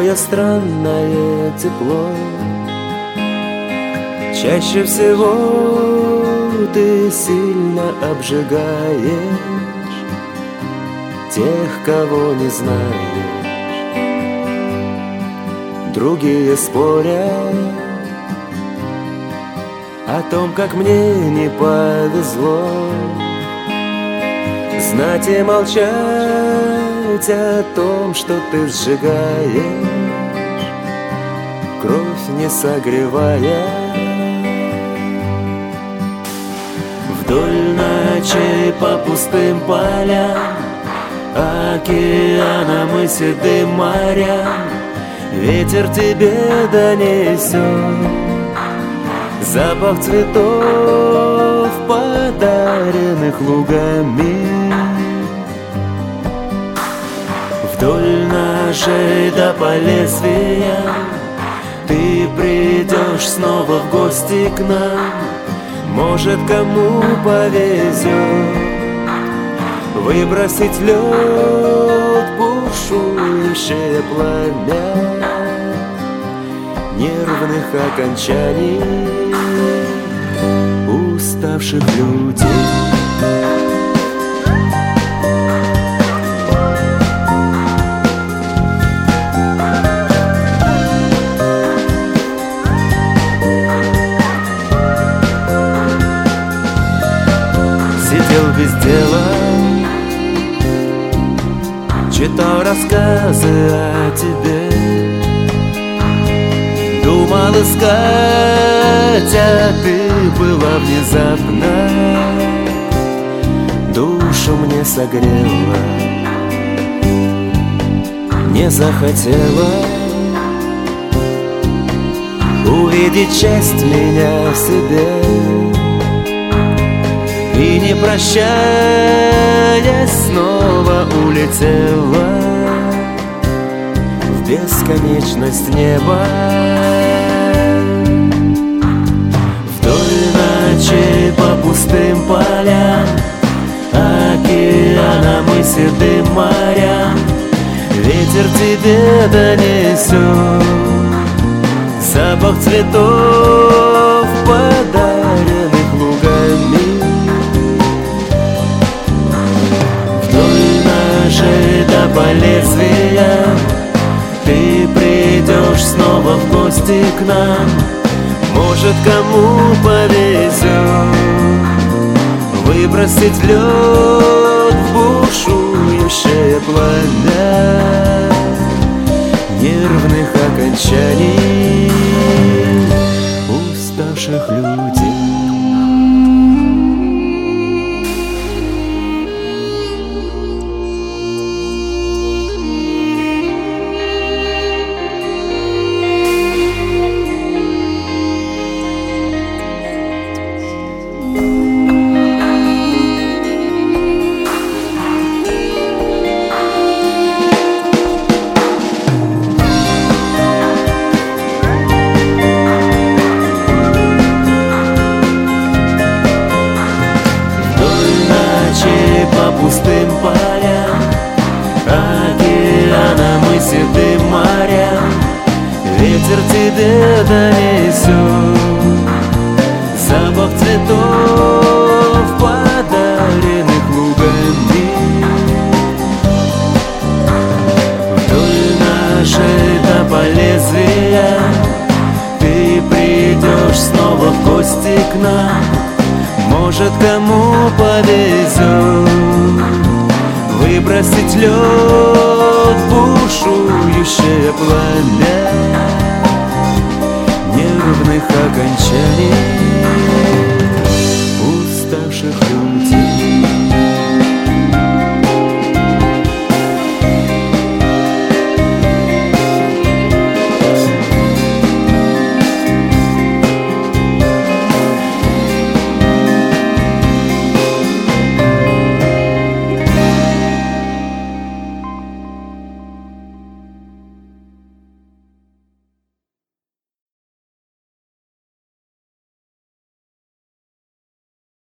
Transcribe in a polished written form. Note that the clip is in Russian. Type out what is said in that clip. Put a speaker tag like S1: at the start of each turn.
S1: такое странное тепло. Чаще всего ты сильно обжигаешь тех, кого не знаешь. Другие спорят о том, как мне не повезло. Знать и молчать о том, что ты сжигаешь, кровь не согревая. Вдоль ночей по пустым полям, океанам и седым морям ветер тебе донесет запах цветов, подаренных лугами. Вдоль нашей до по лезвия ты придешь снова в гости к нам. Может, кому повезет выбросить в лед бушующее пламя нервных окончаний уставших людей. Сидел без дела, читал рассказы о тебе, думал искать, а ты была внезапно, душу мне согрела, не захотела увидеть часть меня в себе. И не прощаясь снова улетела в бесконечность неба. Вдоль ночей по пустым полям, океанам и седым морям ветер тебе донесет запах цветов, подаренных лугами. Да по лезвиям ты придешь снова в гости к нам. Может, кому повезет выбросить в лед в бушующее пламя нервных окончаний уставших людей. По пустым полям, океанам и седым морям ветер тебе донесет запах цветов, подаренных лугами. Вдоль нашей до по лезвия ты придешь снова в гости к нам. Может, кому повезет выбросить в лед бушующее пламя нервных окончаний